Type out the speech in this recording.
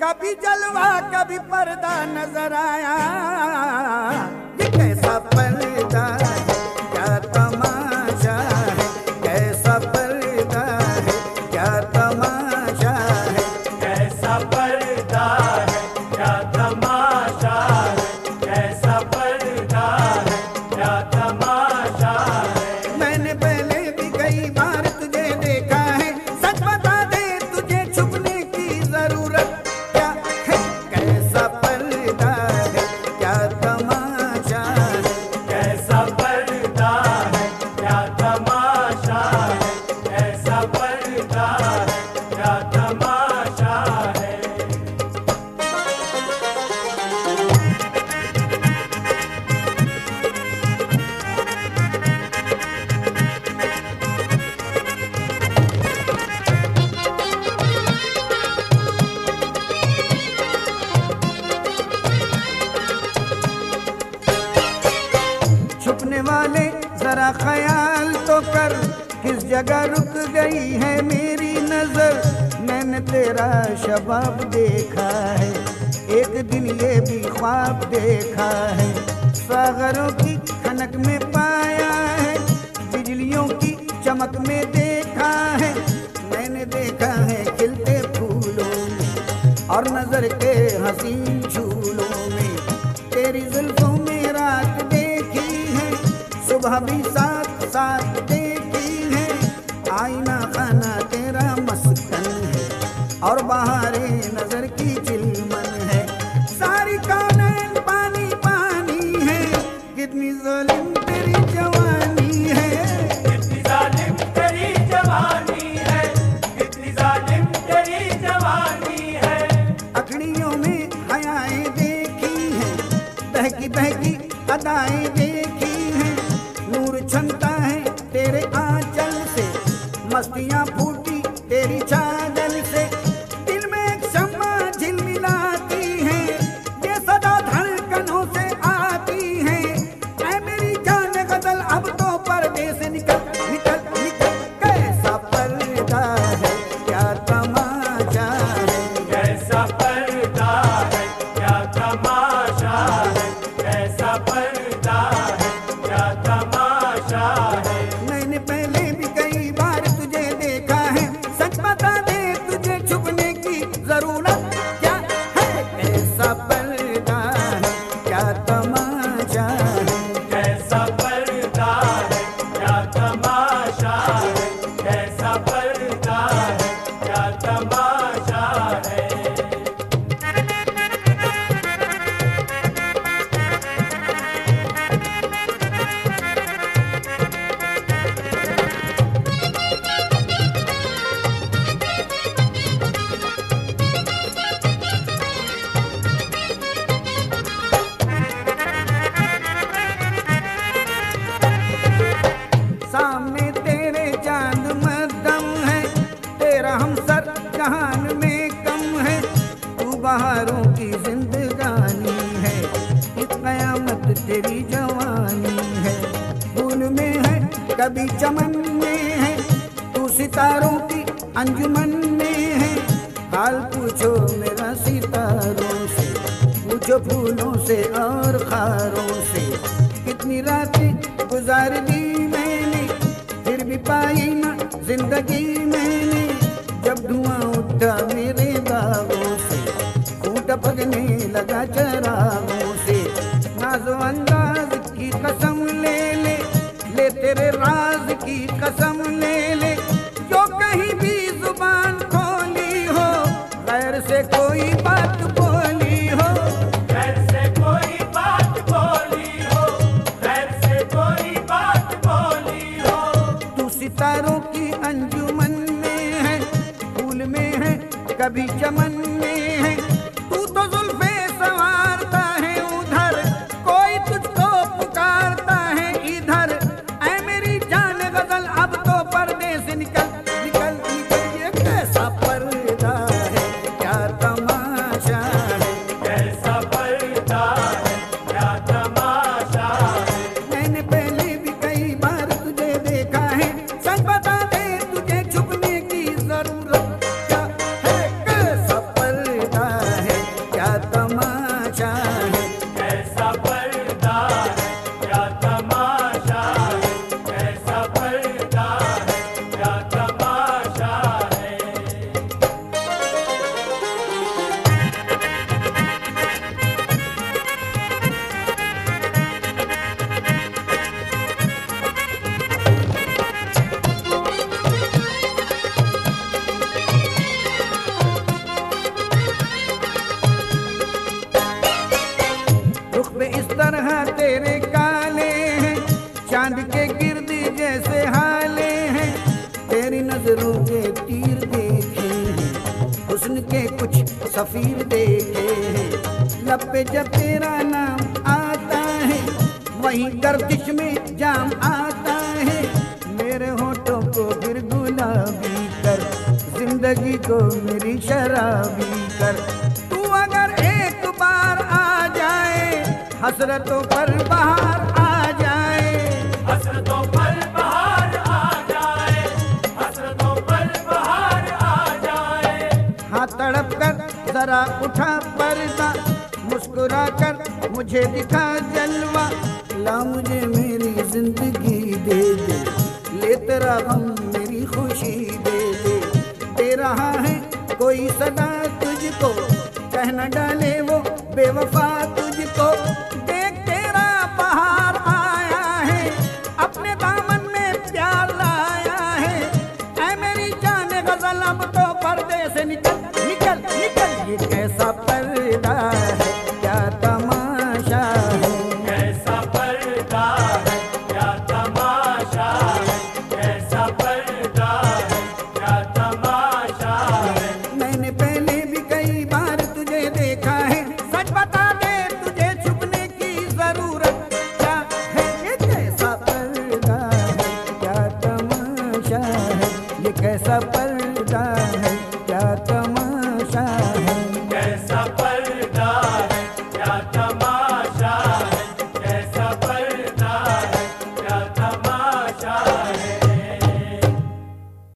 कभी जलवा कभी पर्दा नजर आया, ये कैसा पर्दा है, क्या तमाशा है, कैसा पर्दा है, क्या तमाशा है, कैसा पर्दा है, क्या तमाशा है, कैसा पर्दा है, क्या तमाशा है। मैंने पहले भी कई बार तुझे देखा है, सच बता दे तुझे छुपने की जरूरत क्या है, कैसा पर्दा है, क्या तमाशा है, कैसा पर्दा है, क्या तमाशा है, कैसा पर्दा है, क्या तमाशा है। छुपने वाले जरा ख्याल तो कर, किस जगह रुक गई है मेरी नजर। मैंने तेरा शबाब देखा है, एक दिन ये भी ख्वाब देखा है, सागरों की खनक में पाया है, बिजलियों की चमक में देखा है। मैंने देखा है खिलते फूलों में और नजर के हसीन झूलों में, तेरी जुल्फों में रात देखी है, सुबह भी साथ साथ देखी है। आईना खाना तेरा मस्कन है और बहारे नजर की चिलमन है, सारी कानैन पानी पानी है, कितनी जालिम तेरी जवानी है, कितनी जालिम तेरी जवानी है, कितनी जालिम तेरी जवानी है। अखड़ियों में हयाएं देखी हैं, बहकी बहकी अदाएं देखी हैं, नूर छनता है तेरे आंचल से, मस्तियां फूटी तेरी चादर से, दिल में एक शम्मा झिलमिलाती है, ये सदा धड़कनों से आती है। ऐ मेरी जान गजल अब तो पर्दे से निकल निकल निकल, कैसा पर्दा है, क्या तमाशा है, कैसा पर्दा है, क्या तमाशा है, कैसा पर्दा है, क्या तमाशा है। मैंने पहले भी कई बार तुझे देखा है, सच बता दे तुझे छुपने की जरूरत क्या है, कैसा पर्दा है, क्या तमाशा है, कैसा पर्दा है, क्या तमाशा है, कैसा पर्दा है, क्या तमाशा है। सामने तेरे चांद मध्यम है, तेरा हमसर जहान में कम है, तू बहारों की जिंदगानी है, इस कयामत तेरी जवानी है, फूल में है कभी चमन में है, तू सितारों की अंजुमन में है। हाल पूछो मेरा सितारों से, पूछो फूलों से और खारों से, कितनी रातें गुजार दी मैंने, फिर भी पाई ना जिंदगी मैंने। जब धुआं उठा मेरे बागों से, खूंट पकने लगा चरागों से, नाज़ो अंदाज की कसम ले ले, ले तेरे राज की कसम ले ले, जो कहीं भी जुबान खोली हो, गैर से कोई बात बोली हो, गैर से कोई बात बोली हो, गैर से कोई बात बोली हो। तू सितारों की अंजुमन में है, फूल में है कभी चमन में है, तू तो जुल्फे संवारता है उधर, कोई तुझको पुकारता है इधर। ऐ मेरी जान गजल अब तो पर्दे से निकल निकल निकल, ये कैसा पर्दा है, क्या तमाशा है, कैसा पर्दा है, क्या तमाशा है। मैंने पहले भी कई बार तुझे देखा है, सच बता दे तुझे छुपने की जरूरत क्या है, कैसा पर्दा नैना तेरे काले हैं, चांद के गिर्द जैसे हाले हैं। तेरी नजरों के तीर देखे हैं, हुस्न के कुछ सफीर देखे हैं। लब पे जब तेरा नाम आता है, वहीं गर्दिश में जाम आता है। मेरे होठों को फिर गुलाबी कर, जिंदगी को मेरी शराबी कर। तू अगर एक बार आ जाए, हसरतों पर बहार आ जाए। हसरतों पर बहार आ जाए, हसरतों पर बहार आ जाए। हाँ तड़प कर जरा उठा पर्दा, मुस्कुरा कर मुझे दिखा जलवा। ला मुझे मेरी जिंदगी दे दे, ले तेरा गम मेरी खुशी दे दे। दे रहा है कोई सदा तुझको, कह न डाले वो बेवफा तुझको। देख तेरा बहार आया है, अपने दामन में प्यार लाया है। ऐ मेरी जान गजल अब तो पर्दे से निकल निकल निकल। ये कैसा पर्दा है, क्या तमाशा है। कैसा पर्दा है, क्या तमाशा है। कैसा पर्दा है, क्या तमाशा है। मैंने पहले भी कई बार तुझे देखा है, सच बता दे तुझे छुपने की जरूरत क्या है। ये कैसा पर्दा है, क्या तमाशा है। ये कैसा पर्दा है, क्या तमाशा है। कैसा पर्दा है, क्या तमाशा